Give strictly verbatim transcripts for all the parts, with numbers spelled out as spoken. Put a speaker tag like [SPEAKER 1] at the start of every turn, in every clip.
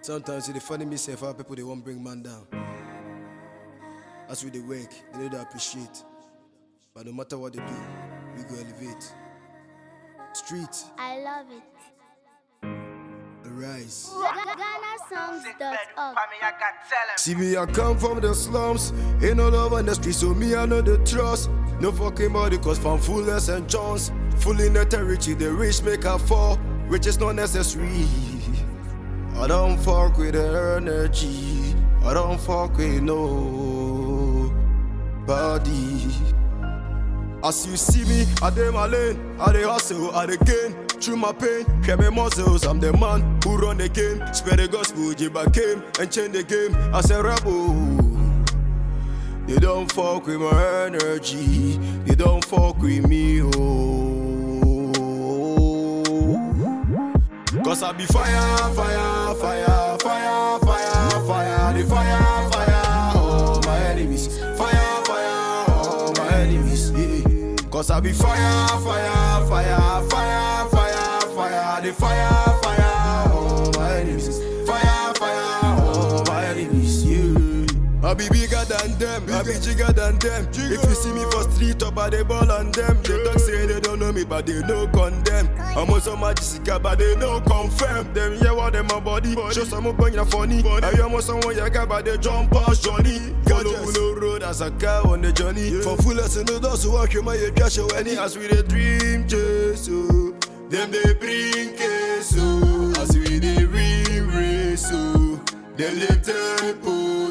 [SPEAKER 1] Sometimes it's funny me say how people they won't bring man down. As we they work, they need to appreciate. But no matter what they do, we go elevate. Street,
[SPEAKER 2] I love it.
[SPEAKER 1] rise.
[SPEAKER 2] Ghana songs dot org.
[SPEAKER 1] See me, I come from the slums. Ain't no love on the street, so me I know the trust. No fucking body, cause from fullness and chance. Full in the territory, the rich make a fall. Which is not necessary. I don't fuck with the energy. I don't fuck with no body. As you see me, I dey my lane, I dey hustle, I dey gain. Through my pain, hear my muscles, I'm the man who run the game. Spread the gospel, Jiba came and change the game. As a rebel, they don't fuck with my energy. They don't fuck with me, oh. Cause I be fire, fire, fire, fire, fire, fire. The fire, fire, oh my enemies. Fire, fire, oh my enemies. Yeah. Cause I be fire, fire, fire, fire, fire, fire. The fire, fire, oh my enemies. Fire, fire, oh my enemies. Yeah. I be bigger than them, I be bigger than them. If you see me for street up, I dey ball on them. They talk say they don't know me, but they no condemn. I'm on some Jessica, but they no confirm. Them yeah, what them my body, show some up on your funny. I am on someone you got, but they jump past Johnny. Follow no road as a car on the journey. For full as no those who walk you my cash any as we the dream chase. Oh, them they bring case. Oh, as we the real race. Oh, them they tempo.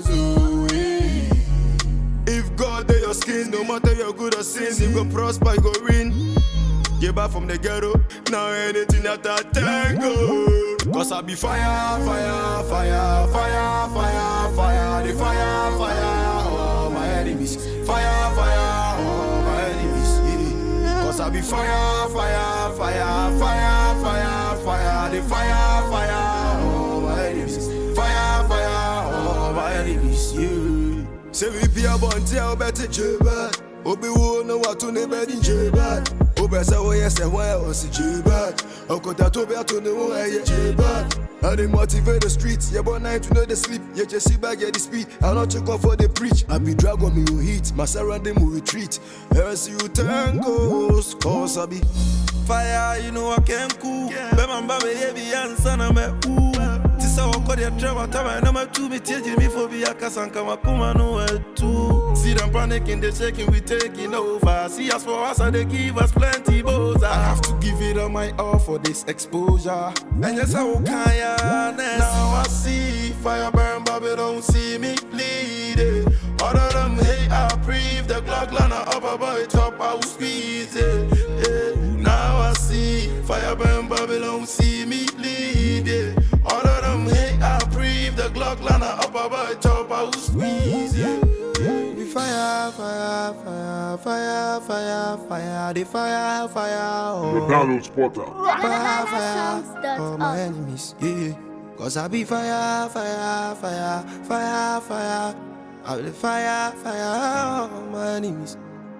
[SPEAKER 1] God, they your skin, no matter your good or sin, you go prosper, you go win. Get back from the ghetto, now anything that I tango. Cause I be fire, fire, fire, fire, fire, fire, the fire, fire, oh my enemies. Fire, fire, oh my enemies. Yeah. Cause I be fire, fire, fire, fire, fire, fire, the fire, fire, oh my enemies. Fire, fire, oh my enemies. Yeah. Say we be a bunty, I'll bet it J-Bad. Obi won't know what to name in J-Bad. Obi say, oh yes, and why I was a J-Bad. Uncle that Obi to know why you J-Bad. I dey motivate the streets, yeah, but night to know the sleep. Yeah, just see back, get the speed. I not check off for the preach. I be drag on me, will hit. My surrounding will retreat. Else you tangos, cause I be
[SPEAKER 3] fire, you know I can cool. Remember me, heavy and son of me, ooh. Tisa wako dia trema tama number two me teji me for be akasanka makuma no too. See them panicking, they shaking, we taking over. See us for us and they give us plenty boza. I have to give it all my all for this exposure. And yes I will kaya now I see fire burn, but don't see me bleeding. All of them hate I breathe, the Glock liner up above it top, I will squeeze it. Yeah. Now I see fire burn, but don't see me bleeding. All of them hate I breathe, the Glock liner up above it top, I will squeeze it. The fire, fire, fire, fire, fire, fire, the fire, fire, oh.
[SPEAKER 4] The Donald Spotter.
[SPEAKER 3] Fire, fire, oh my enemies, yeah. Cause I be fire, fire, fire, fire, fire. I be fire, fire, oh my enemies.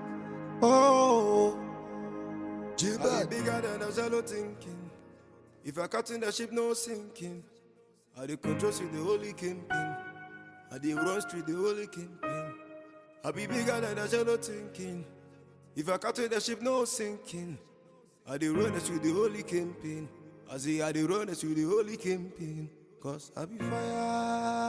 [SPEAKER 3] Oh,
[SPEAKER 1] J-Bad bigger than a shallow thinking. If I cut in the ship, no sinking. I dey control with the holy kingpin. I dey run street the holy kingpin. I be bigger than a shallow thinking. If I cut in the ship, no sinking. I dey run with the holy kingpin. I say I dey run with the holy kingpin. Cause I be fire.